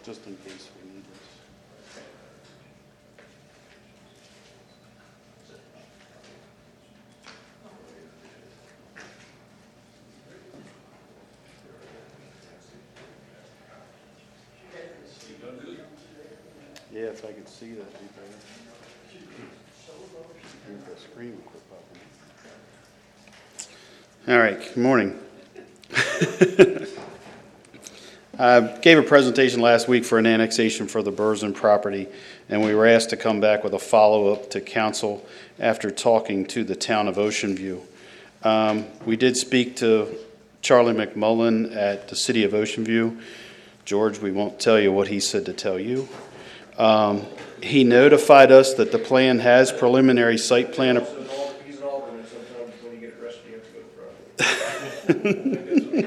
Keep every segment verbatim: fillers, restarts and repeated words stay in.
just in case we need this. Yeah, if I could see that, it'd be better. Move the screen will quit popping. All right, good morning. I gave a presentation last week for an annexation for the Burzin property, and we were asked to come back with a follow-up to council after talking to the town of Ocean View. Um, we did speak to Charlie McMullen at the city of Ocean View. George, we won't tell you what he said to tell you. Um, he notified us that the plan has preliminary site plan. Ap- He's an alternate sometimes when you get arrested, you have to go to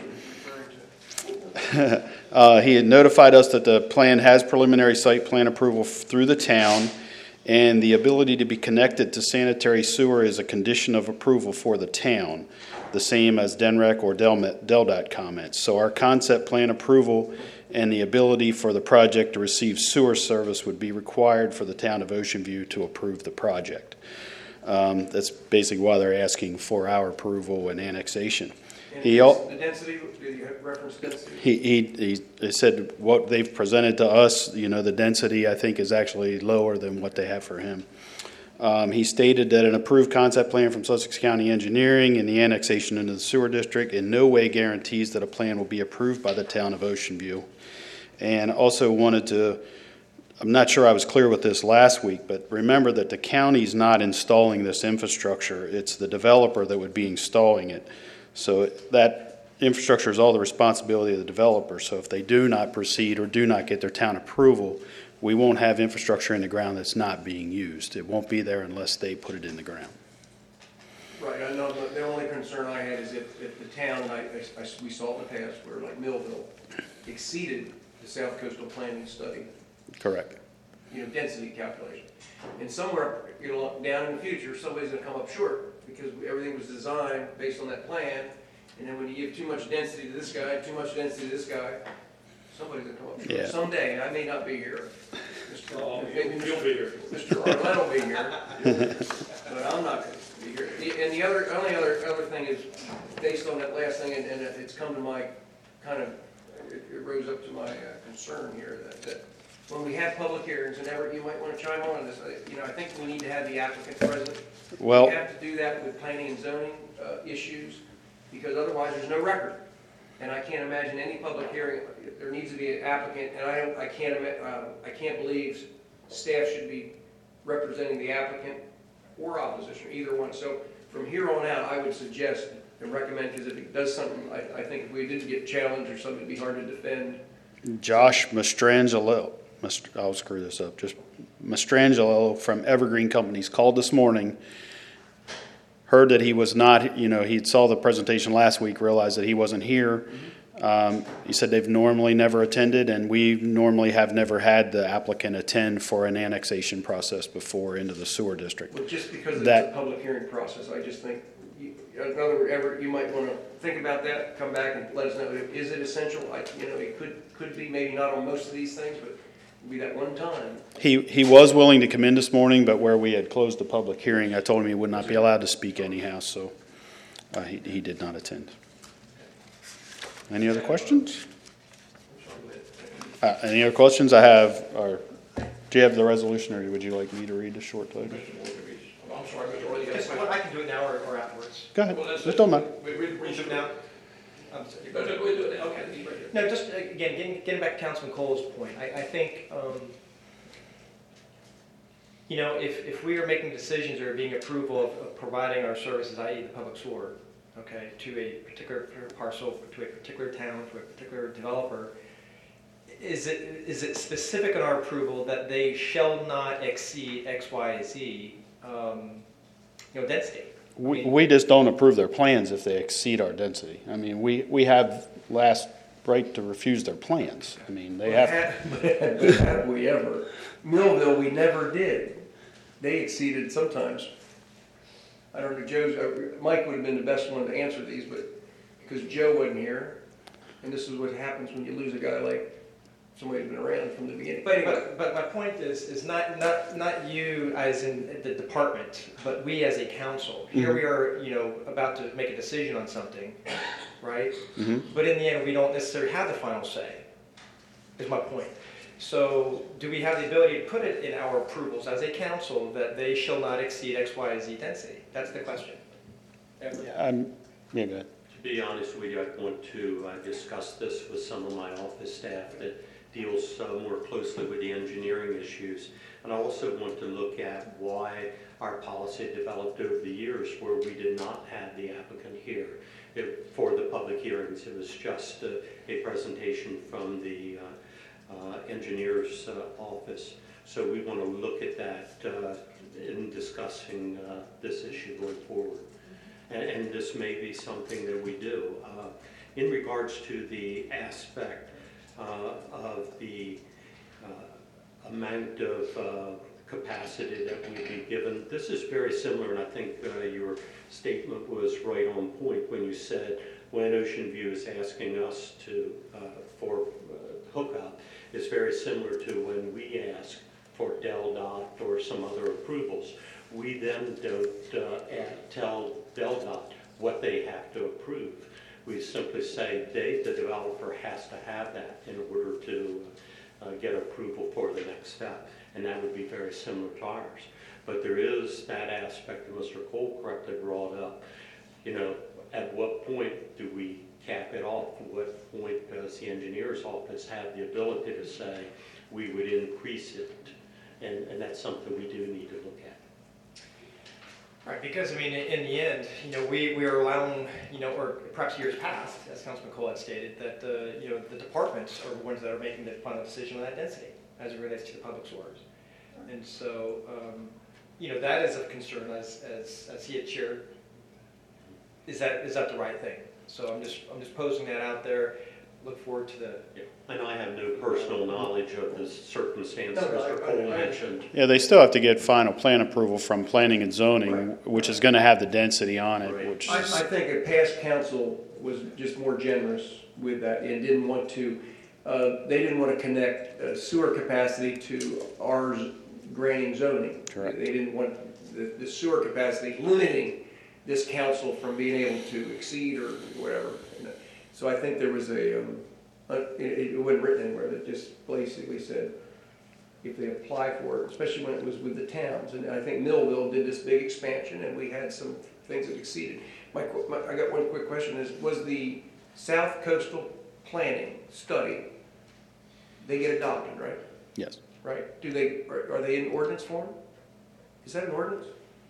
trial. uh, he had notified us that the plan has preliminary site plan approval f- through the town, and the ability to be connected to sanitary sewer is a condition of approval for the town, the same as D N R E C or Del- DelDOT comments. So our concept plan approval and the ability for the project to receive sewer service would be required for the town of Ocean View to approve the project. Um, that's basically why they're asking for our approval and annexation. And He al- the density, did you reference density? He, he he said what they've presented to us, you know, the density I think is actually lower than what they have for him. Um, he stated that an approved concept plan from Sussex County Engineering and the annexation into the sewer district in no way guarantees that a plan will be approved by the town of Ocean View. And also wanted to, I'm not sure I was clear with this last week, but remember that the county's not installing this infrastructure. It's the developer that would be installing it. So that infrastructure is all the responsibility of the developer. So if they do not proceed or do not get their town approval, we won't have infrastructure in the ground that's not being used. It won't be there unless they put it in the ground. Right, I know, the, the only concern I had is if, if the town, I, I, I, we saw in the past where like Millville exceeded the South Coastal Planning Study, Correct. you know, density calculation. And somewhere, you know, down in the future, somebody's gonna come up short because everything was designed based on that plan. And then when you give too much density to this guy, too much density to this guy, somebody's gonna come up short. Yeah. Someday, and I may not be here. Mister Oh, maybe you'll be here. Mister Arlen will be here, but I'm not gonna be here. The- And the other, only other, other thing is, based on that last thing, and, and it's come to my, kind of, it it rose up to my uh, concern here, that, that when we have public hearings, and Everett, you might want to chime on this, I- you know, I think we need to have the applicant present. Well, We have to do that with planning and zoning uh, issues, because otherwise there's no record. And I can't imagine any public hearing, there needs to be an applicant, and I don't, I can't, ima- uh, I can't believe staff should be representing the applicant or opposition, either one. So from here on out, I would suggest and recommend, because if it does something, I, I think if we did get challenged or something, it'd be hard to defend. Josh Mastrangelo, Mast- I'll screw this up, just Mastrangelo from Evergreen Companies called this morning, heard that he was not, you know, he saw the presentation last week, realized that he wasn't here. Um, he said they've normally never attended, and we normally have never had the applicant attend for an annexation process before into the sewer district. But just because it's That- a public hearing process, I just think, you- in other words, Everett, you might want to think about that, come back and let us know, is it essential? I, you know, it could, could be, maybe not on most of these things, but it'll be that one time. He he was willing to come in this morning, but where we had closed the public hearing, I told him he would not be allowed to speak anyhow, so uh, he, he did not attend. Any other questions? Uh, any other questions? I have, or do you have the resolution, or would you like me to read the short title? I'm sorry, Mister Orley, Yes, yes, well, I can do it now or, or afterwards. Go ahead. Well, that's Just it. don't mind. We, we, Read it now. Um, so- No, no, we do it now. Okay, he's right here. No, just uh, again, getting, getting back to Councilman Cole's point, I, I think, um, you know, if, if we are making decisions or being approval of, of providing our services, that is the public sewer, okay, to a particular parcel, to a particular town, to a particular developer, is it, is it specific in our approval that they shall not exceed X, Y, Z, um, you know, density? We, we just don't approve their plans if they exceed our density. I mean, we, we have last right to refuse their plans. I mean, they have, Have have we ever? Millville, we never did. They exceeded sometimes. I don't know, Joe's, uh, Mike would have been the best one to answer these, but because Joe wasn't here, and this is what happens when you lose a guy like somebody who's been around from the beginning. But anyway, But, but my point is, is not, not, not you as in the department, but we as a council. Here we are, you know, about to make a decision on something, right? Mhm. But in the end, we don't necessarily have the final say, is my point. So do we have the ability to put it in our approvals as a council that they shall not exceed X, Y, Z density? That's the question. Um, yeah, go ahead. To be honest with you, I want to uh, discuss this with some of my office staff that deals uh, more closely with the engineering issues. And I also want to look at why our policy developed over the years where we did not have the applicant here It- for the public hearings. It was just a, a presentation from the uh, uh, engineer's uh, office. So we want to look at that uh, in discussing uh, this issue going forward. And, and this may be something that we do. Uh, in regards to the aspect uh, of the uh, amount of uh, capacity that we'd be given, this is very similar, and I think uh, your statement was right on point when you said when Ocean View is asking us to uh, for uh, hookup, it's very similar to when we ask for Del Dot or some other approvals. We then don't uh, add, tell Del Dot what they have to approve. We simply say they, the developer, has to have that in order to uh, get approval for the next step, and that would be very similar to ours. But there is that aspect that Mister Cole correctly brought up. You know, at what point do we cap it off? At what point does the engineer's office have the ability to say we would increase it? And, and that's something we do need to look at. Right, because I mean, in the end, you know, we, we are allowing, you know, or perhaps years past, as Councilman Cole had stated, that, uh, you know, the departments are the ones that are making the final decision on that density as it relates to the public sewers. And so, um, you know, that is of concern as, as, as he had shared. Is that, is that the right thing? So I'm just, I'm just posing that out there. Look forward to the, Yeah. And I have no personal knowledge of the circumstances No, no, Mister I- Cole I- mentioned. Yeah, they still have to get final plan approval from planning and zoning, which is gonna have the density on it, Right. which I, I is, think a past council was just more generous with that and didn't want to, uh, they didn't want to connect uh, sewer capacity to ours granting zoning. Correct. They didn't want the, the sewer capacity limiting this council from being able to exceed or whatever. So I think there was a, um, a- it, it wasn't written anywhere, that just basically said, if they apply for it, especially when it was with the towns. And I think Millville did this big expansion, and we had some things that exceeded. My, qu- my, I got one quick question, is, was the South Coastal Planning Study, they get adopted, right? yes. Right? Do they, are, are they in ordinance form? Is that an ordinance?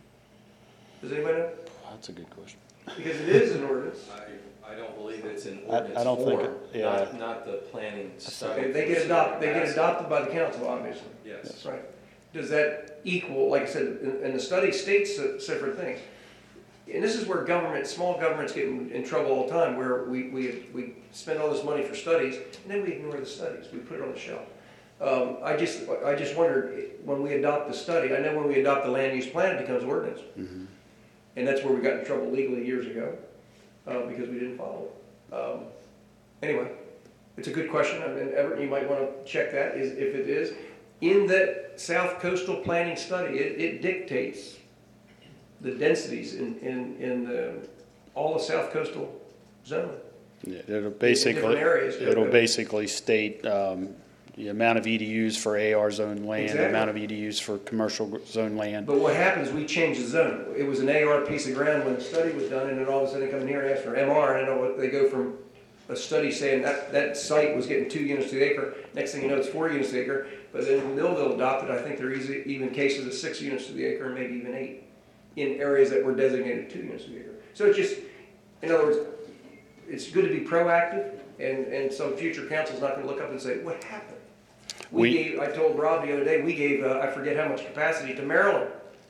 Does anybody know? That's a good question. Because it is an ordinance. I, I don't believe it's in I- I ordinance don't think form, it- yeah. not, not the planning study. Okay, they get adopted, they get adopted by the council, obviously. Yes. Right. Does that equal, like I said, and and the study states se- separate things. And this is where government, small governments get in, in trouble all the time, where we, we, we spend all this money for studies, and then we ignore the studies, we put it on the shelf. Um, I just, I just wondered, when we adopt the study, I know when we adopt the land use plan, it becomes ordinance. Mhm. And that's where we got in trouble legally years ago, uh, because we didn't follow it. Um, anyway, it's a good question, I mean, Everett, you might wanna check that, is, if it is. In that South Coastal Planning Study, it, it dictates the densities in, in, in the, all the South Coastal zone. Yeah, it'll different basically, areas. it'll basically state, um, the amount of E D Us for A R zone land, the amount of E D Us for commercial zone land. But what happens, we change the zone. It was an A R piece of ground when the study was done, and then all of a sudden they come in here and ask for M R, and I know what, they go from a study saying that, that site was getting two units to the acre, next thing you know, it's four units to the acre, but then Millville adopted, I think there are easy- even cases of six units to the acre, and maybe even eight, in areas that were designated two units to the acre. So it's just, in other words, it's good to be proactive, and, and some future council's not gonna look up and say, what happened? We We- gave, I told Rob the other day, we gave, uh, I forget how much capacity to Maryland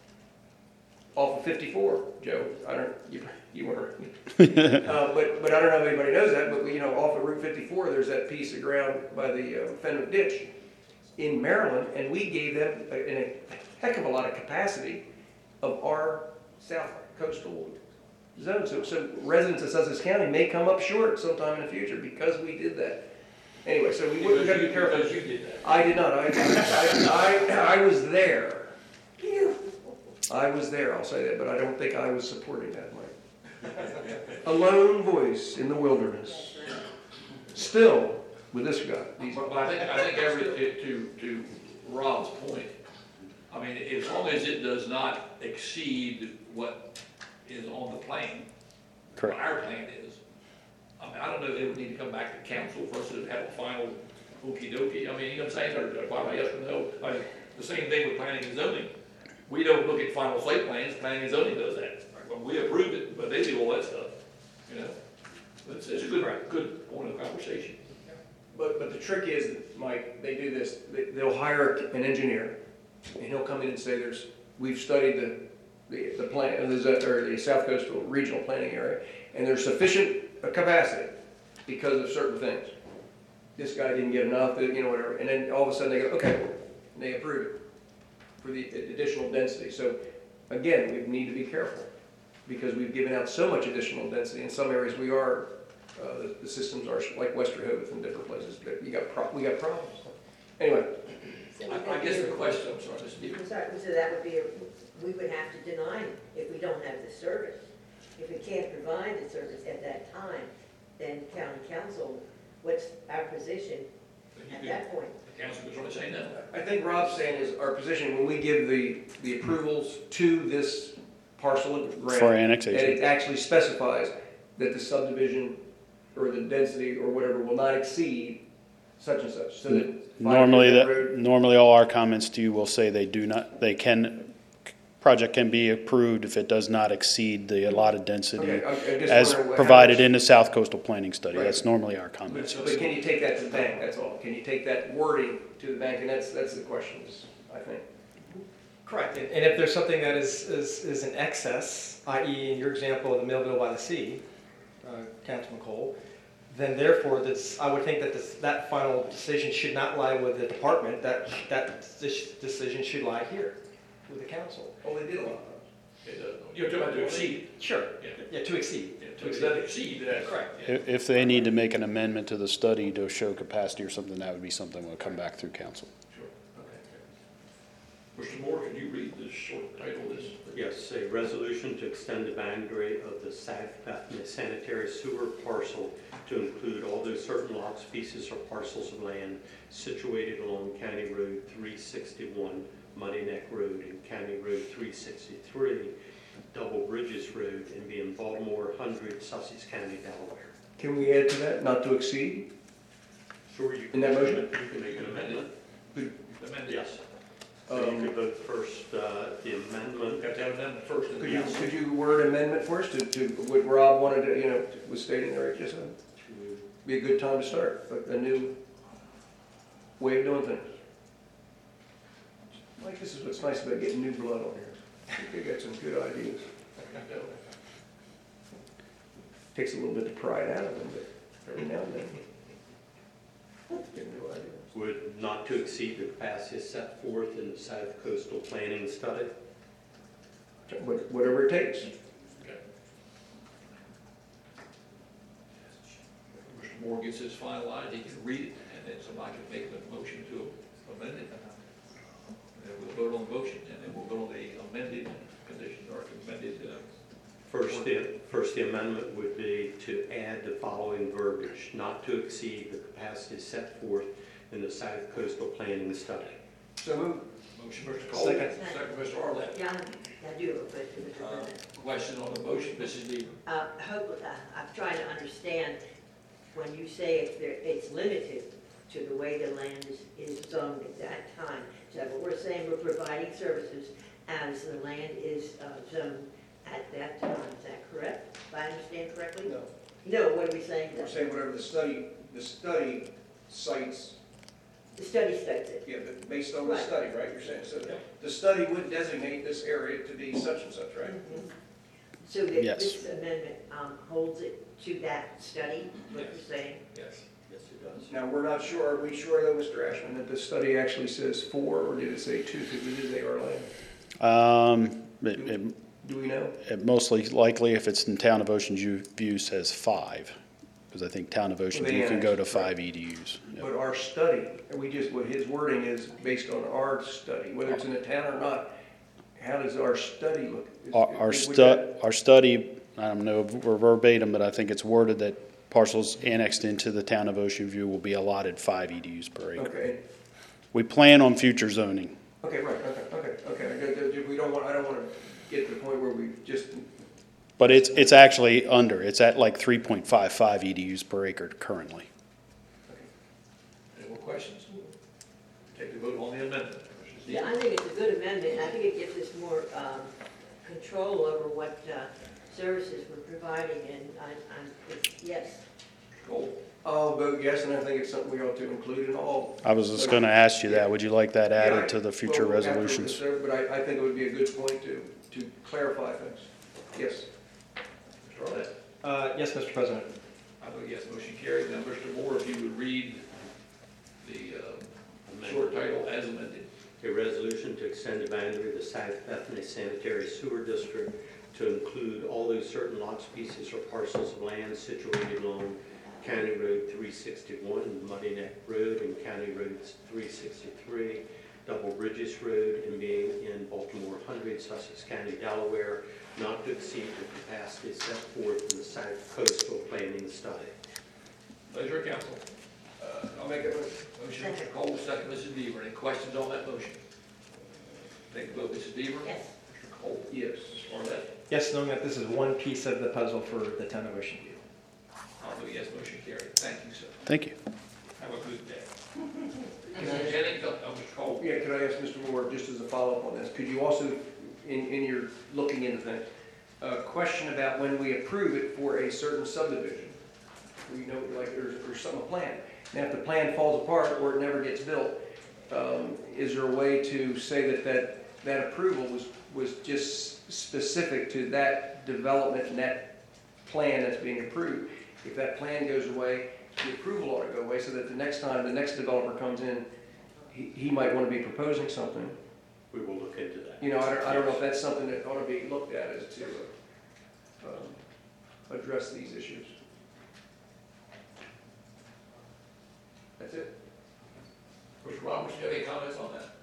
off of fifty-four, Joe. I don't, you, you weren't. Uh, but, but I don't know if anybody knows that, but we, you know, off of Route fifty-four, there's that piece of ground by the uh, Fenwick Ditch in Maryland, and we gave them a, in a heck of a lot of capacity of our south coastal zone. So, so residents of Sussex County may come up short sometime in the future because we did that. Anyway, so we, we gotta be careful. Because you did that. I did not, I, I, I, I was there. I was there, I'll say that, but I don't think I was supporting that, Mike. A lone voice in the wilderness. Still, with this guy. These- But, but I think, I think every, to, to, to Rob's point, I mean, as long as it does not exceed what is on the plan, what Correct. our plan is, I mean, I don't know if they would need to come back to council for us to have a final okey dokey, I mean, you know what I'm saying, or, or final yes or no. I mean, the same thing with planning and zoning. We don't look at final site plans, planning and zoning does that. Well, we approve it, but they do all that stuff, you know? But it's, it's a good, good point of conversation. But, but the trick is, Mike, they do this, they- they'll hire an engineer, and he'll come in and say, there's, we've studied the, the, the plan, or the, or the South Coastal Regional Planning Area, and there's sufficient capacity because of certain things. This guy didn't get enough, you know, whatever, and then all of a sudden they go, okay, and they approve it for the additional density. So, again, we need to be careful, because we've given out so much additional density. In some areas, we are, uh, the, the systems are like West Rehoboth and different places, but you got, pro- we got problems. Anyway, So would I, I that guess be the a- question, I'm sorry, Mister Deaver. I'm sorry, so that would be, a we would have to deny it if we don't have the service. If we can't provide the service at that time, then county council, what's our position at that point? The council was trying to say no. I think Rob's saying is our position, when we give the, the approvals to this parcel of grant. For And annexation. it actually specifies that the subdivision or the density or whatever will not exceed such and such, so that. Normally, Five Year that, Road- normally all our comments to you will say they do not, they can, project can be approved if it does not exceed the allotted density Okay, I'm- I'm just as wondering what provided happens. in the South Coastal Planning Study. Right. That's normally our comments. But can you take that to the bank, that's all? Can you take that wording to the bank? And that's, that's the question, I think. Correct, and and if there's something that is, is, is in excess, that is in your example of the Millville by the Sea, uh, Councilman Cole, then therefore, this, I would think that this, that final decision should not lie with the department, that, that this decision should lie here, with the council. Oh, they did a lot. It, uh, You're talking about to exceed, Sure, yeah, yeah, to exceed. yeah, to exceed, exceed, that's correct. yeah. If, if they need to make an amendment to the study to show capacity or something, that would be something that would come back through council. Sure, okay. Mister Moore, can you read the short title of this? Yes, a resolution to extend the boundary of the South Bethany sanitary sewer parcel to include all those certain lots, pieces, or parcels of land situated along County Road three sixty-one, Muddy Neck Road, and County Road three sixty-three, Double Bridges Road, and be in Baltimore, one hundred, Sussex County, Delaware. Can we add to that, not to exceed? Sure, you In can. that motion? You can make an amendment. Amend it. Yes. So you Um, could vote first, uh, the amendment. Got to have an amendment first. and Could then- you, could you word amendment for us to, to what Rob wanted to, you know, was stating there just now? to Be a good time to start, a, a new way of doing things. Like, this is what's nice about getting new blood on here. They got some good ideas. Takes a little bit of pride out of them, but every now and then. Get new ideas. Would not to exceed the capacity set forth in the South Coastal Planning Study. What- Whatever it takes. Okay. Mister Moore gets this finalized, he can read it, and then somebody can make the motion to amend it. And then we'll vote on the motion, and then we'll vote on the amended conditions, or amended, uh, First, the, first the amendment would be to add the following verbiage, not to exceed the capacity set forth in the South Coastal Planning Study. So move. motion, Mister Cole. Second. Second, Mister Arlett. John, I do have a question, Mister Uh, President. Question on the motion, Missus Deaver. Uh, hope, uh, I'm trying to understand, when you say it's there, it's limited to the way the land is, is zoned at that time. So what we're saying, we're providing services as the land is uh, zoned at that time, is that correct? If I understand correctly? No, No, what are we saying? we're saying whatever the study, the study cites, The study states it. yeah, but based on the Right. study, right, you're saying, so Yeah. the study would designate this area to be such and such, right? Mhm. So that Yes. this amendment um, holds it to that study, what you're Yes. saying? Yes. Yes, it does. Now, we're not sure, are we sure though, Mister Ashman, that the study actually says four, or did it say two, because we did say our land? Um, it, it, Do we know? it mostly likely, if it's in Town of Ocean View, says five. because I think Town of Ocean Well, View they can go to annexed, right. five E D Us. Yep. But our study, and we just, what his wording is based on our study, whether it's in the town or not, how does our study look? Is- Our, our would stu, that- our study, I don't know if we're verbatim, but I think it's worded that parcels annexed into the Town of Ocean View will be allotted five E D Us per acre. Okay, We plan on future zoning. okay, right, okay, okay, okay. I got- got- We don't want, I don't want to get to the point where we just, But it's, it's actually under, it's at like three point five five E D Us per acre currently. Any more questions? Take the vote on the amendment. Yeah, I think it's a good amendment. I think it gives us more um, control over what uh, services we're providing, and I'm, I'm, it's- yes. Cole? I'll vote yes, and I think it's something we ought to include in all. I was just gonna ask you that. Would you like that Yeah, added I- to the future well, after resolutions? this, But I, I think it would be a good point to, to clarify things. Yes. Mister Arnett? Uh, yes, Mister President. I vote yes, motion carried. Now, Mister Moore, if you would read the uh, short title as amended. A resolution to extend the boundary of the South Bethany Sanitary Sewer District to include all those certain lots, pieces, or parcels of land situated along County Road three sixty-one, Muddy Neck Road, and County Road three sixty-three, Double Bridges Road, and being in Baltimore Hundred, Sussex County, Delaware, not to exceed the capacity set forth in the South Coastal Planning Study. Pleasure of council. Uh, I'll make it. Motion, Mister Cole, second, Missus Deaver. Any questions on that motion? Take the vote, Missus Deaver. Yes. Mister Cole. Yes. Mister Arnett. Yes, knowing that this is one piece of the puzzle for the town of Ocean View. I'll vote yes, motion carried. Thank you, sir. Thank you. Have a good day. Mister Jennings, oh, Mister Cole. Yeah, could I ask Mister Moore, just as a follow-up on this, could you also, in, in your looking into things, a question about when we approve it for a certain subdivision? We know, like, there's, there's some plan. Now, if the plan falls apart or it never gets built, um, is there a way to say that that, that approval was, was just specific to that development and that plan that's being approved? If that plan goes away, the approval ought to go away, so that the next time the next developer comes in, he, he might want to be proposing something. We will look into that. You know, I don't, I don't know if that's something that ought to be looked at as to, uh, um, address these issues. That's it. Mister Roberts, you have any comments on that?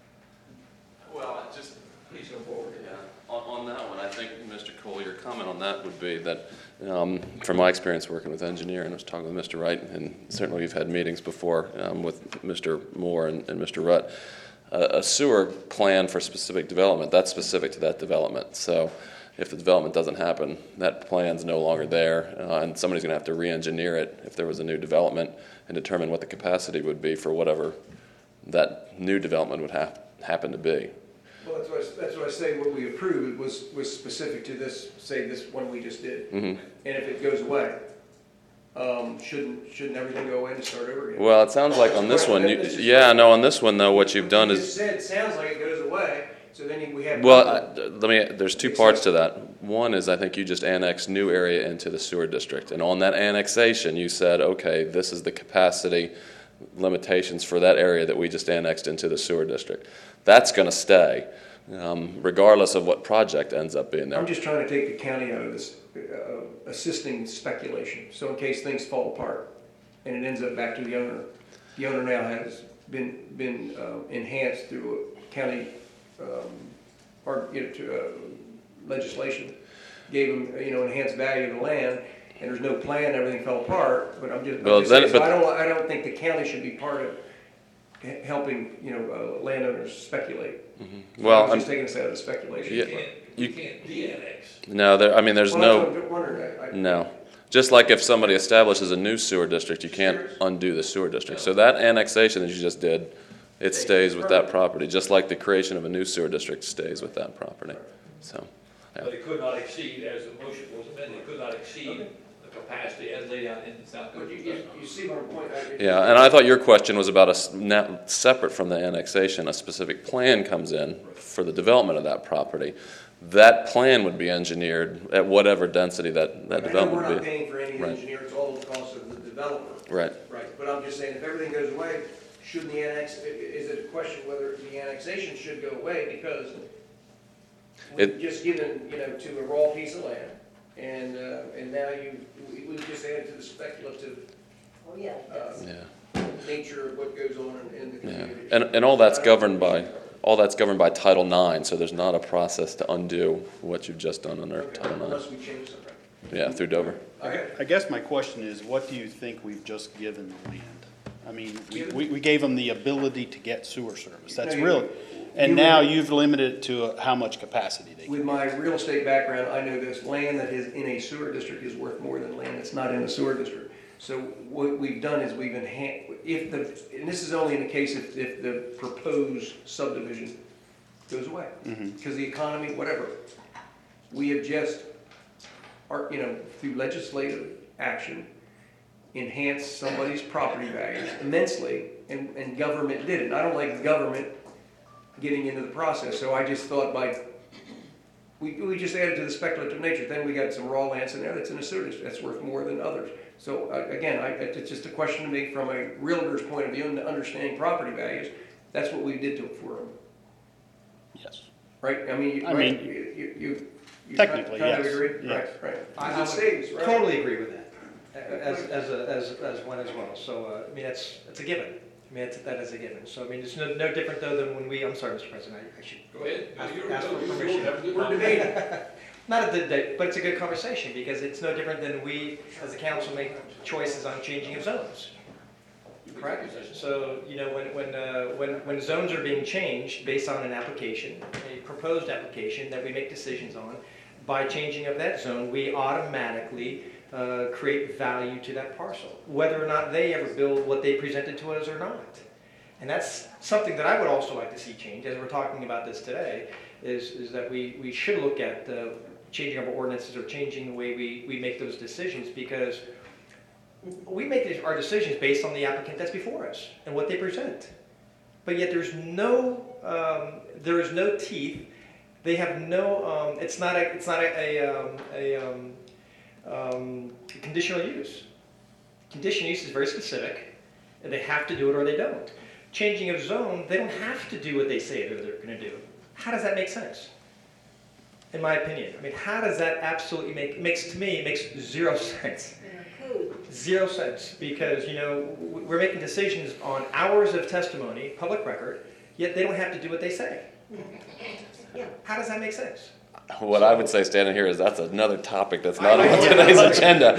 Well, I just, Please go forward. yeah, on, on that one, I think, Mister Cole, your comment on that would be that, um, from my experience working with engineering, I was talking with Mister Wright, and certainly we've had meetings before um, with Mister Moore and, and Mister Rutt. Uh, a sewer plan for specific development, that's specific to that development. So if the development doesn't happen, that plan's no longer there, uh, and somebody's going to have to re-engineer it if there was a new development and determine what the capacity would be for whatever that new development would have happen to be. Well, that's what I, that's what I say, what we approved was, was specific to this, say this one we just did. Mm-hmm. And if it goes away, um, shouldn't, shouldn't everything go away and start over again? Well, it sounds like on this one, you, yeah, no, on this one though, what you've done You is, just said, it sounds like it goes away, so then we have. well, I- let me, there's two parts to that. One is I think you just annexed new area into the sewer district, and on that annexation, you said, okay, this is the capacity limitations for that area that we just annexed into the sewer district. That's gonna stay, um, regardless of what project ends up being there. I'm just trying to take the county out of this, uh, assisting speculation, so in case things fall apart and it ends up back to the owner. The owner now has been, been uh, enhanced through a county, um, or, you know, to, uh, legislation, gave him, you know, enhanced value of the land, and there's no plan, everything fell apart, but I'm just, I'm Well, just then- saying, so but- I don't, I don't think the county should be part of he- helping, you know, uh, landowners speculate. So Well, I'm I'm- just taking us out of the speculation. Yeah. You can't, you can't de-annex. No, there, I mean, there's Well, no. that's what I'm wondering. I- I- No. Just like if somebody establishes a new sewer district, you can't undo the sewer district. So that annexation that you just did, it stays with that property, just like the creation of a new sewer district stays with that property. So, yeah. But it could not exceed, as the motion was amended, it could not exceed the capacity as laid out in the South But Dakota. you, you, you see my point? I- Yeah, and I thought your question was about a, s- na- separate from the annexation, a specific plan comes in for the development of that property. That plan would be engineered at whatever density that, that I know development we're not would be. paying for any Right. engineer, it's all the cost of the developer. Right. Right, but I'm just saying, if everything goes away, shouldn't the annex, i- i- is it a question whether the annexation should go away? Because we've It- just given, you know, to a raw piece of land, And, uh, and now you, we, we just added to the speculative, Oh, yeah, that's, Yeah. nature of what goes on in, in the Yeah, community. and, and all that's governed by, all that's governed by Title nine, so there's not a process to undo what you've just done under Okay, Title nine. unless we change something. Yeah, through Dover. Okay. I guess my question is, what do you think we've just given the land? I mean, we, we, we gave them the ability to get sewer service, that's No, you- really, and you now were- you've limited it to uh, how much capacity they can. With my real estate background, I know this, land that is in a sewer district is worth more than land that's not in a sewer district. So what we've done is we've enhanced, if the, and this is only in the case if, if the proposed subdivision goes away. Mhm. Because the economy, whatever. We have just, are, you know, through legislative action, enhanced somebody's property values immensely, and, and government did it. And I don't like government getting into the process, so I just thought by, we, we just added to the speculative nature, then we got some raw lands in there that's in a sewer district, that's worth more than others. So, uh, again, I, it's just a question to me from a realtor's point of view and understanding property values, that's what we did to it for them, Yes. right? I mean, you, I right, mean, you, you, you. you technically, kind of yes, agree? yes. Right, right. I I Because it saves, would right? totally agree with that, a- as, as, a- as, as one as well. So, uh, I mean, that's, that's a given. I mean, that's, that is a given. So, I mean, it's no, no different though than when we, I'm sorry, Mister President, I I should, Go ahead. Ask- You're- ask for you're- you're- permission. have a good We're conversation. debating. not a good day, but it's a good conversation because it's no different than we, as a council, make choices on changing of zones. Correct? So, you know, when, when, uh, when, when zones are being changed based on an application, a proposed application that we make decisions on, by changing of that zone, we automatically uh, create value to that parcel, whether or not they ever build what they presented to us or not. And that's something that I would also like to see change, as we're talking about this today, is, is that we, we should look at the changing of our ordinances or changing the way we, we make those decisions, because we make our decisions based on the applicant that's before us and what they present. But yet there's no, um, there is no teeth. They have no, um, it's not a, it's not a, a, um, a um, um, conditional use. Conditional use is very specific, and they have to do it or they don't. Changing of zone, they don't have to do what they say they're, they're going to do. How does that make sense? In my opinion, I mean, how does that absolutely make, it makes, to me, it makes zero sense. code. Zero sense, because, you know, w- we're making decisions on hours of testimony, public record, yet they don't have to do what they say. Yeah. How does that make sense? What I would say standing here is that's another topic that's I not know. on today's agenda.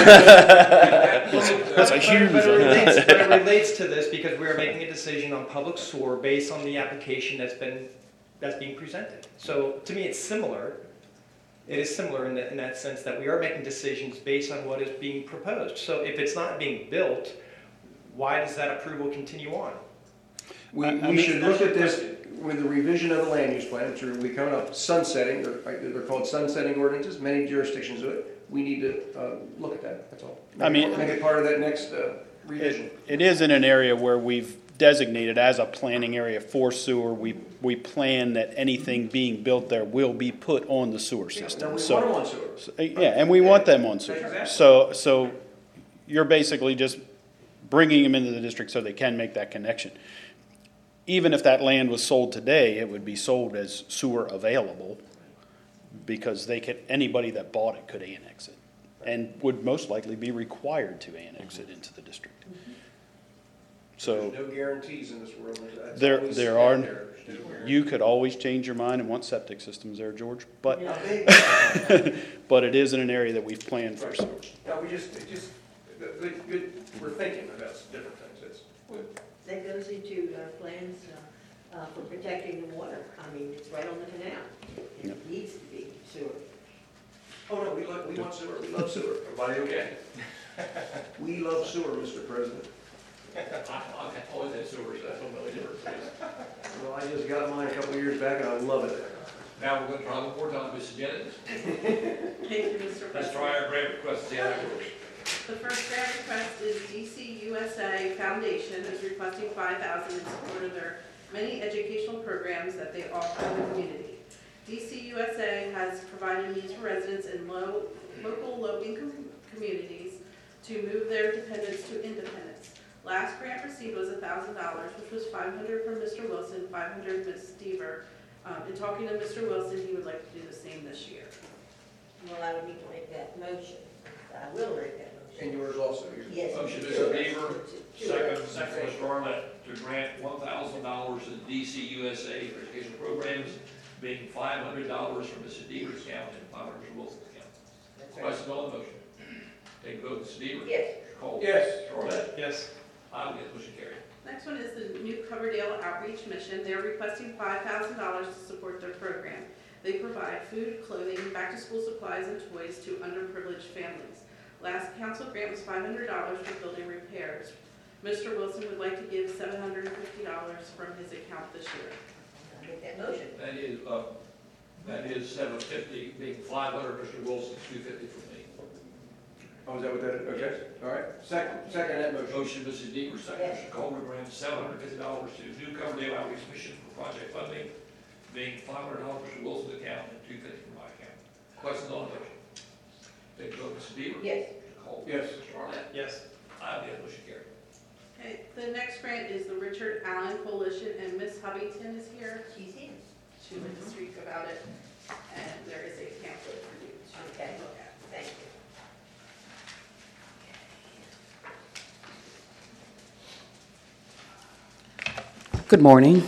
That's a But- huge- But it relates, but it relates to this because we are making a decision on public sewer based on the application that's been, that's being presented. So to me, it's similar. It is similar in that, in that sense that we are making decisions based on what is being proposed. So if it's not being built, why does that approval continue on? We, I- I we mean- should look at this with the revision of the land use plan, which are, we come up sunsetting, or uh, they're called sunsetting ordinances, many jurisdictions do it. We need to, uh, look at that, that's all. I mean- Make it part of that next, uh, revision. It, it is in an area where we've designated as a planning area for sewer. We, we plan that anything being built there will be put on the sewer Yeah, system. no, we So- want them on sewer. so- Yeah, and we want them on sewer. Exactly. So, so you're basically just bringing them into the district so they can make that connection. Even if that land was sold today, it would be sold as sewer available because they could, anybody that bought it could annex it and would most likely be required to annex it into the district. So There's no guarantees in this world. That's there, always there out are, there. There's no guarantees. you could always change your mind and want septic systems there, George, but, Not me. but it is in an area that we've planned for sewer. No, we just, it just, good, good, we're thinking about different things, it's. That goes into our plans uh, uh, for protecting the water. I mean, it's right on the canal. Yep. It needs to be sewer. Oh, no, we love, we want sewer, we love sewer. Everybody okay? We love sewer, Mister President. I, I've always had sewers, that's a really different place. Well, I just got mine a couple of years back and I love it. Now we're gonna try one more time, Missus Jennings. Thank you, Mister Let's President. try our grant request, see how that goes. The first grant request is D C U S A Foundation is requesting five thousand dollars in support of their many educational programs that they offer in the community. D C U S A has provided needs for residents in low, local low-income communities to move their dependents to independence. Last grant received was one thousand dollars, which was five hundred dollars from Mister Wilson, five hundred dollars Miz Stever. Um, in talking to Mister Wilson, he would like to do the same this year. you allow me to make that motion. I will make that And motion. yours also. Yes. Motion, Mister Beaver, To- to- second, second, Mister Arnett, to grant one thousand dollars to D C U S A for education programs, being five hundred dollars from Missus Deaver's account and five hundred from Wilson's account. That's right. Question on the motion. Take a vote, Mister Deaver. Yes. Mister Cole. Yes. Mister Arnett. Yes. Aye, yes, motion carried. Next one is the New Coverdale Outreach Mission. They're requesting five thousand dollars to support their program. They provide food, clothing, back-to-school supplies, and toys to underprivileged families. Last council grant was five hundred dollars for building repairs. Mister Wilson would like to give seven hundred fifty dollars from his account this year. I'll make that motion. That is, uh, that is seven fifty, being five hundred, Mister Wilson, two fifty from me. Oh, is that what that is? Okay, all right. Second, second that motion. Motion, Missus Deaver, second, Yes. Mister Cole, to grant seven hundred fifty dollars to New Coverdale Outreach Mission for project funding, being five hundred dollars Mister Wilson's account and two fifty from my account. Questions on the motion? Take a vote, Missus Deaver. Yes. Mister Cole. Yes. Mister Arnett. Yes. Aye, yes, motion carried. Okay, the next grant is the Richard Allen Coalition, and Miss Hubington is here. She's in. She went to speak about it, and there is a pamphlet for you to Okay. look at. Thank you. Good morning.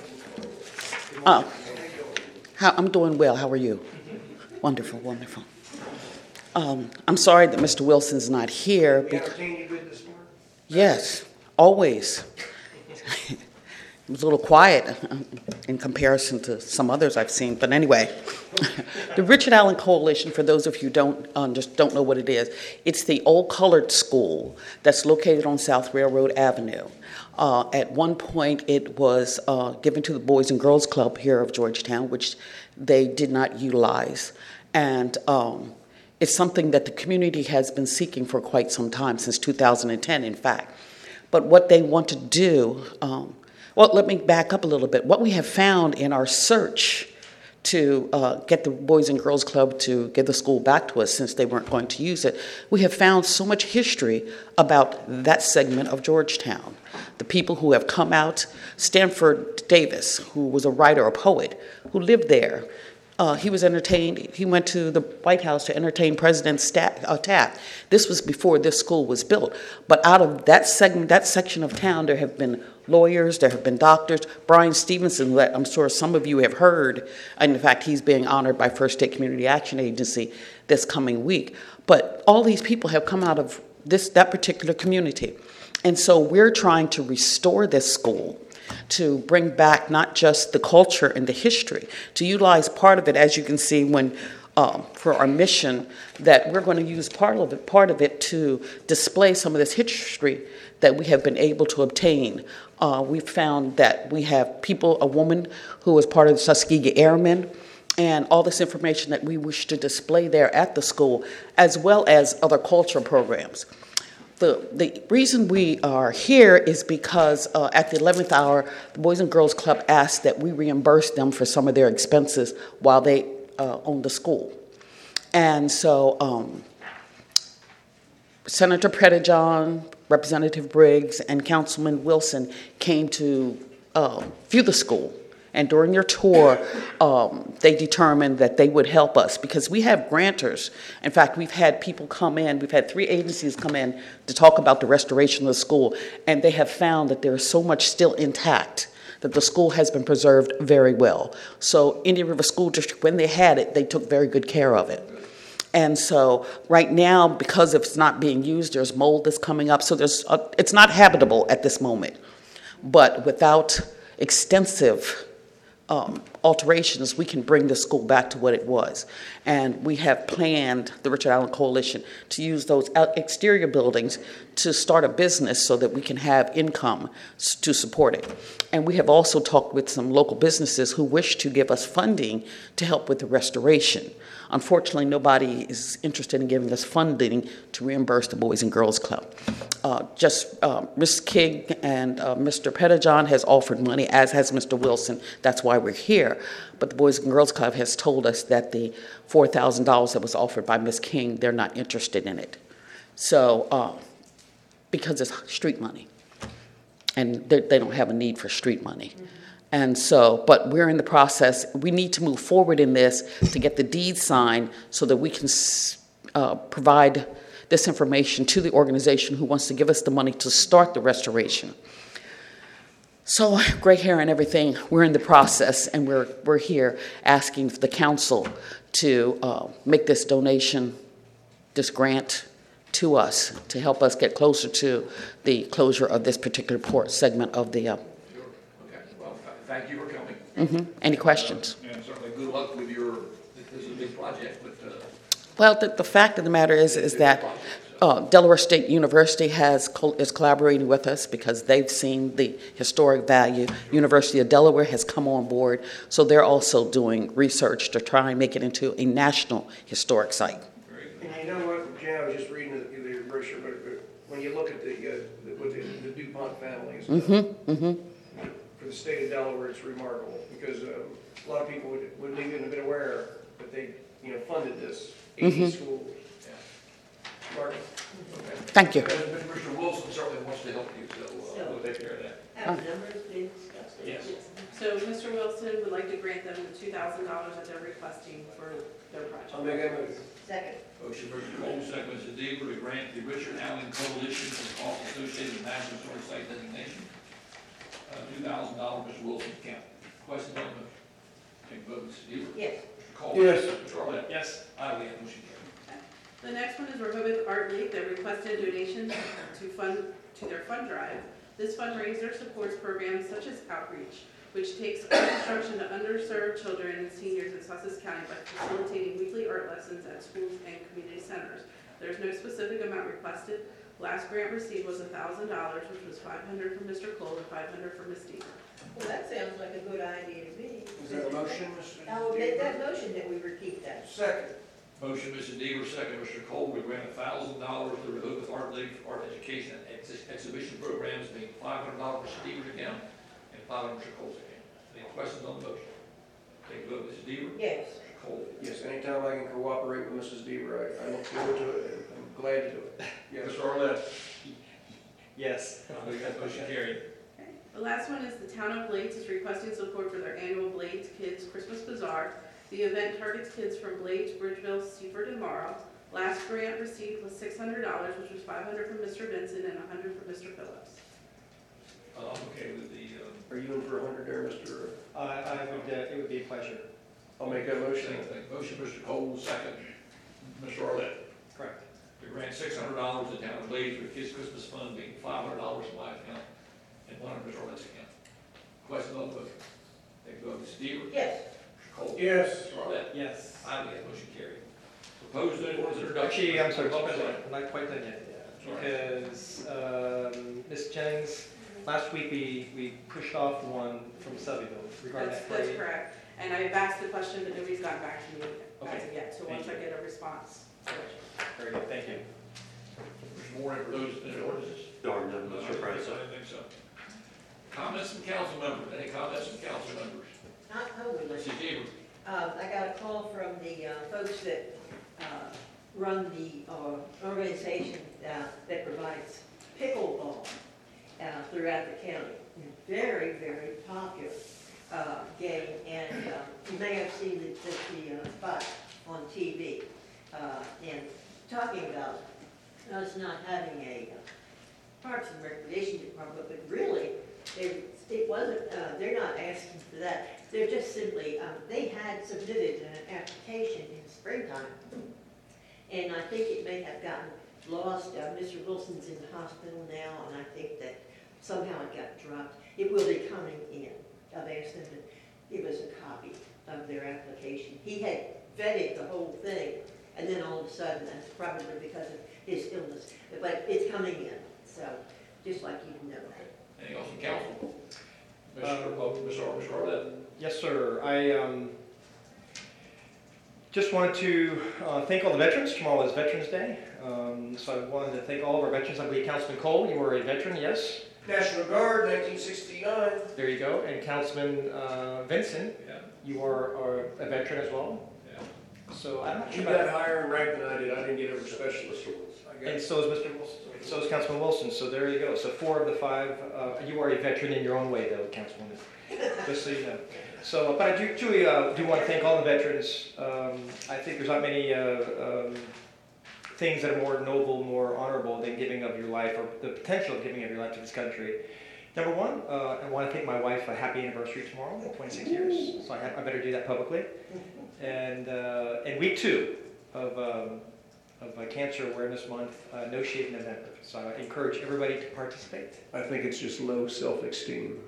Uh, how, I'm doing well. How are you? Wonderful, wonderful. Um, I'm sorry that Mister Wilson's not here. We bec- entertained you good this morning? yes, always. It was a little quiet uh, in comparison to some others I've seen, but anyway. The Richard Allen Coalition, for those of you who don't, um, just don't know what it is, it's the old colored school that's located on South Railroad Avenue. Uh, at one point, it was uh, given to the Boys and Girls Club here of Georgetown, which they did not utilize. And um, it's something that the community has been seeking for quite some time, since two thousand ten, in fact. But what they want to do, um, well, let me back up a little bit. What we have found in our search to uh, get the Boys and Girls Club to give the school back to us, since they weren't going to use it, we have found so much history about that segment of Georgetown. The people who have come out, Stanford Davis, who was a writer, a poet, who lived there. Uh, he was entertained, he went to the White House to entertain President Stat, uh, Taft. This was before this school was built. But out of that segment, that section of town, there have been lawyers, there have been doctors. Brian Stevenson, that I'm sure some of you have heard, and in fact, he's being honored by First State Community Action Agency this coming week. But all these people have come out of this that particular community. And so we're trying to restore this school, to bring back not just the culture and the history, to utilize part of it, as you can see, when um, for our mission, that we're going to use part of it, part of it to display some of this history that we have been able to obtain. Uh, we've found that we have people, a woman who was part of the Tuskegee Airmen, and all this information that we wish to display there at the school, as well as other cultural programs. The, the reason we are here is because uh, at the eleventh hour, the Boys and Girls Club asked that we reimburse them for some of their expenses while they uh, owned the school. And so um, Senator Pettijohn, Representative Briggs, and Councilman Wilson came to uh, view the school. And during their tour, um, they determined that they would help us because we have grantors. In fact, we've had people come in, we've had three agencies come in to talk about the restoration of the school, and they have found that there is so much still intact, that the school has been preserved very well. So Indian River School District, when they had it, they took very good care of it. And so right now, because it's not being used, there's mold that's coming up, so there's a, it's not habitable at this moment. But without extensive Um, alterations, we can bring the school back to what it was. And we have planned, the Richard Allen Coalition, to use those exterior buildings to start a business so that we can have income to support it. And we have also talked with some local businesses who wish to give us funding to help with the restoration. Unfortunately, nobody is interested in giving us funding to reimburse the Boys and Girls Club. Uh, just uh, Miz King and uh, Mister Pettijohn has offered money, as has Mister Wilson. That's why we're here. But the Boys and Girls Club has told us that the four thousand dollars that was offered by Miz King, they're not interested in it. So, uh, because it's street money. And they, they don't have a need for street money. And so, but we're in the process, we need to move forward in this to get the deed signed so that we can uh, provide this information to the organization who wants to give us the money to start the restoration. So, gray hair and everything, we're in the process, and we're we're here asking the council to uh, make this donation, this grant to us to help us get closer to the closure of this particular port segment of the. Uh, Sure. Okay, well, th- thank you for coming. mm-hmm. Any questions? Uh, And certainly good luck with your, this is a big project, but. uh, Well, the, the fact of the matter is, is that uh, Delaware State University has col- is collaborating with us because they've seen the historic value. University of Delaware has come on board, so they're also doing research to try and make it into a national historic site. And you know what, Jan, I was just reading the, the brochure, but, but when you look at the, uh, the, with the, the DuPont family and stuff, Mm-hmm, mm-hmm. for the state of Delaware, it's remarkable, because um, a lot of people would, wouldn't even have been aware that they, you know, funded this eighty Mhm. schools. Mark? Okay. Thank you. And Mister Wilson certainly wants to help you, so uh, we'll take care of that. Have numbers been discussed? Yes. So Mister Wilson would like to grant them the two thousand dollars that they're requesting for their I'll project. make that motion. Second. Motion, Mister Cole, second, Mister Deaver, to grant the Richard Allen Coalition for the cost associated with National Historic Site designation, uh, two thousand dollars, Mister Wilson, account. Questions on the motion? Take a vote, Mister Deaver. Yes. Mister Cole. Yes. Mister Arlett. Yes. I will, motion carries. The next one is Rehoboth Art League that requested donations to fund, to their fund drive. This fundraiser supports programs such as outreach, which takes art instruction to underserved children and seniors in Sussex County by facilitating weekly art lessons at schools and community centers. There's no specific amount requested. Last grant received was one thousand dollars, which was five hundred dollars from Mister Cole and five hundred dollars from Miz Deaver. Well, that sounds like a good idea to me. Is that a motion, Mister I will make that motion that we repeat that. Second. Motion, Mister Deaver, second, Mister Cole, to grant a thousand dollars to the Rehoboth Art League for art education and ex- exhibition programs, being five hundred dollars Mister Deaver's account and five hundred Mister Cole's account. Any questions on the motion? Take a vote, Mister Deaver. Yes. Mister Cole. Yes, anytime I can cooperate with Missus Deaver, I, I look forward to it, and I'm glad to do it. Yes. Mister Arlett. Yes. Motion carried. The last one is the Town of Blades is requesting support for their annual Blades Kids Christmas Bazaar. The event targets kids from Blades, Bridgeville, Seaford, and Morrow. Last grant received was six hundred dollars, which was five hundred dollars from Mister Vincent and one hundred dollars from Mister Phillips. Uh, I'm okay with the, um, Are you in for a hundred there, Mister? I, I would, uh, it would be a pleasure. I'll make that motion. same thing. Motion, Mister Cole, second, Mister Arlett. Correct. To grant six hundred dollars to Town of Blades for the Kids Christmas Fund, being five hundred dollars from my account and one hundred Mister Arlett's account. Questions on the motion? Take a vote, Mister Deaver. Yes. Mister Cole. Yes. Mister Arlett. Yes. I will, motion carried. Proposed ordinance introduction. Actually, I'm sorry, Oh, Mister President, I'm not quite done yet. Because, um, Miz Jennings, last week we, we pushed off one from Subbyville regarding That's, that that's parade. correct. And I've asked the question, but nobody's gotten back to me as Okay. of yet. So Thank once I you. get a response. Very good, thank you. There's more for those in the ordinances? There are none, Mister I President. didn't think so. Comments from council members? Any comments from council members? Not overly. Mister Deaver. Um, I got a call from the uh, folks that uh, run the uh, organization uh, that provides pickleball uh, throughout the county. Very, very popular uh, game, and uh, you may have seen the, the, the uh, spot on T V. Uh, and talking about us not having a uh, Parks and Recreation Department, but really, they, it wasn't, uh, they're not asking for that. They're just simply, um, they had submitted an application in springtime, and I think it may have gotten lost. Uh, Mister Wilson's in the hospital now, and I think that somehow it got dropped. It will be coming in. I've asked them to give us a copy of their application. He had vetted the whole thing, and then all of a sudden, that's probably because of his illness, but it's coming in, so just like you know. Anything else from council? Mister Um, Oh, Mister Ar- Mister Arlett. Yes, sir. I um, just wanted to uh, thank all the veterans. Tomorrow is Veterans Day. Um, so I wanted to thank all of our veterans. I believe Councilman Cole, you were a veteran, yes? National Guard, nineteen sixty-nine. There you go. And Councilman uh, Vincent, Yeah, you are, are a veteran as well. yeah. So I'm not You sure got about higher in rank than I did. I didn't get over specialist. I got- And so is Mister Wilson. So is Councilman Wilson, so there you go. So four of the five, uh, you are a veteran in your own way though, Councilwoman, just so you know. So, but I do, do, uh, do want to thank all the veterans. Um, I think there's not many uh, um, things that are more noble, more honorable than giving of your life, or the potential of giving of your life to this country. Number one, uh, I want to thank my wife for a happy anniversary tomorrow, twenty-six years. So I, have, I better do that publicly. And uh, and week two of um, of uh, Cancer Awareness Month, uh, No Shave November. So I encourage everybody to participate. I think it's just low self-esteem.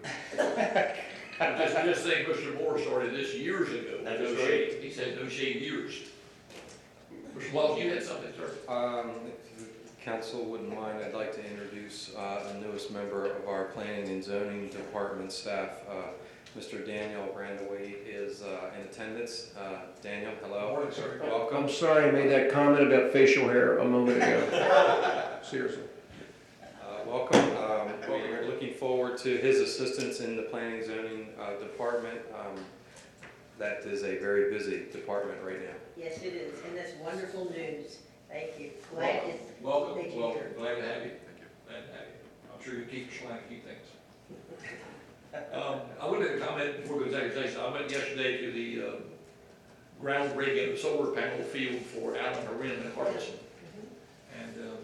Just, just think Mister Moore started this years ago, That no is right. shave, he said no shave years. Mister Wells, you had something, sir? Um, if the council wouldn't mind, I'd like to introduce uh, a newest member of our planning and zoning department staff. Uh, Mister Daniel Brandaway is uh, in attendance. Uh, Daniel, hello. Morning, sir. Welcome. I'm sorry I made that comment about facial hair a moment ago. Seriously. Uh, Welcome. Um, We are looking forward to his assistance in the planning and zoning uh, department. Um, That is a very busy department right now. Yes, it is, and that's wonderful news. Thank you. Glad to, Welcome, Thank you, welcome, sir. glad to have you. Glad to have you. I'm sure you keep trying to keep things. Um, I wanted to comment before the executive session. I went yesterday to the, uh, groundbreaking of the solar panel field for Allen Harim in Hardison. And, um,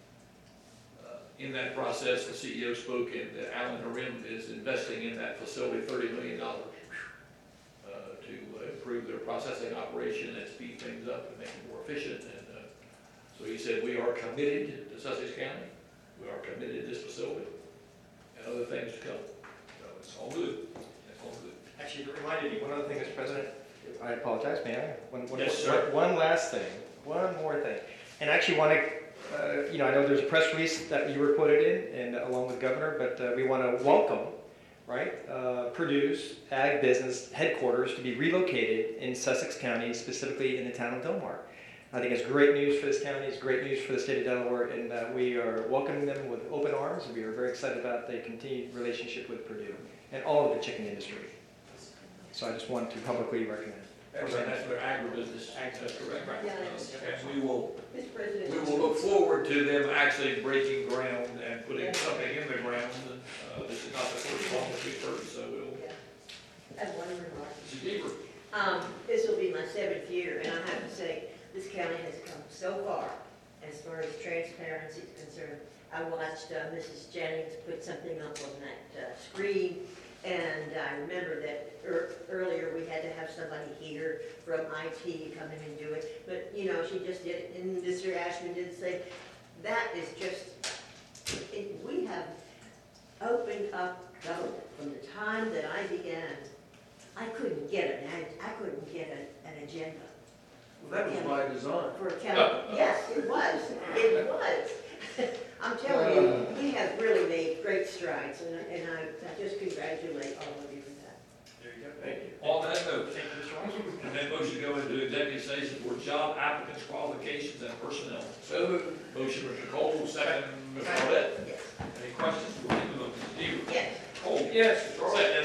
uh, in that process, the C E O spoke, and uh, Allen Harim is investing in that facility thirty million dollars uh, to uh, improve their processing operation and speed things up and make it more efficient. And uh, so he said, we are committed to Sussex County. We are committed to this facility and other things to come. So it's all good. It's all good. Actually, it reminded me, one other thing, Mister President, I apologize, may I? One, one, Yes, one- sir. One last thing, one more thing. And I actually want to, uh, you know, I know there's a press release that you were quoted in, and along with Governor, but uh, we want to welcome, right, uh, Purdue's ag business headquarters to be relocated in Sussex County, specifically in the town of Delmar. I think it's great news for this county, it's great news for the state of Delaware, and uh, we are welcoming them with open arms. We are very excited about the continued relationship with Purdue and all of the chicken industry. So I just want to publicly recommend. That's that's their agribusiness. That's correct, right? Yeah. And we will, Mister President. we will look forward to them actually breaking ground and putting something in the ground. Uh, This is not the first one that we've heard, so we'll, I have one remark. Mister Deaver. Um, this will be my seventh year, and I have to say, this county has come so far as far as transparency is concerned. I watched uh, Missus Jennings put something up on that uh, screen, and I remember that er- earlier we had to have somebody here from I T come in and do it, but, you know, she just did it, and Mister Ashman did say, that is just, it, we have opened up government from the time that I began. I couldn't get an, ag- I couldn't get an, an agenda. Well, that was by design. For a county, yes, it was, it was. I'm telling you, we have really made great strides, and, I- and I, I just congratulate all of you for that. There you go. Thank you. On that note, and then motion to go into executive session for job applicants, qualifications, and personnel. So moved. Motion, Mister Cole, second, Mister Arnett. Yes. Any questions? We'll take the vote. Mister Deaver. Yes. Cole. Yes. Mister Arnett.